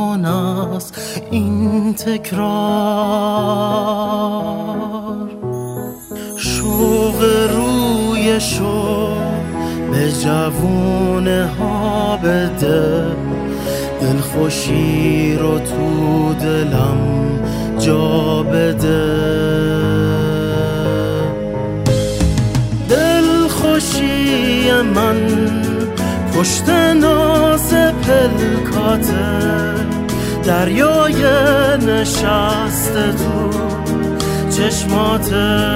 زمان است این تکرار. شوق روی شوق به جوونه ها بده، دلخوشی رو تو دلم جا بده. دلخوشی من پشت ناز پلکاته، دریای نشسته تو چشماته.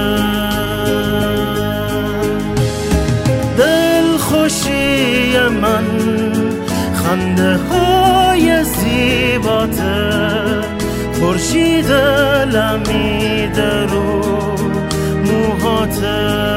دلخوشی من خنده های زیباته، خورشید لمیده رو موهاته.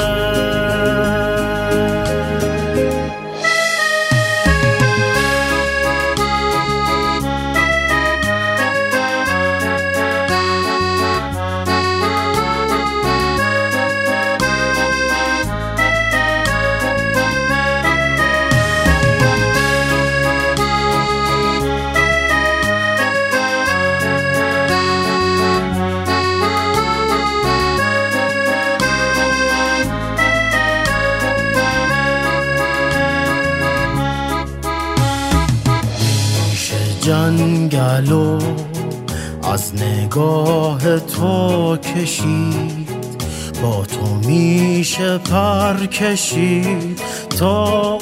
جنگلو از نگاه تو کشید، با تو میشه پر کشید تا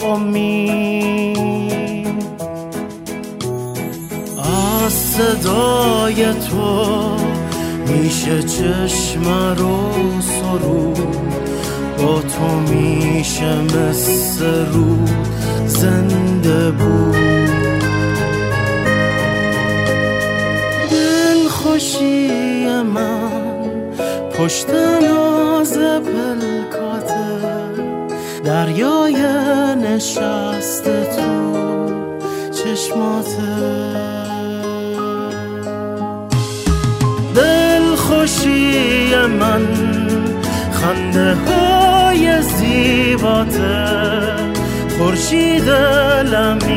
امید. از صدای تو میشه چشم رو سرود، با تو میشه مثل رو زنده بود. خوشی من پشت ناز پلکاته، دریای نشسته تو چشماته. دلخوشی من خنده های زیباته، خورشید لمی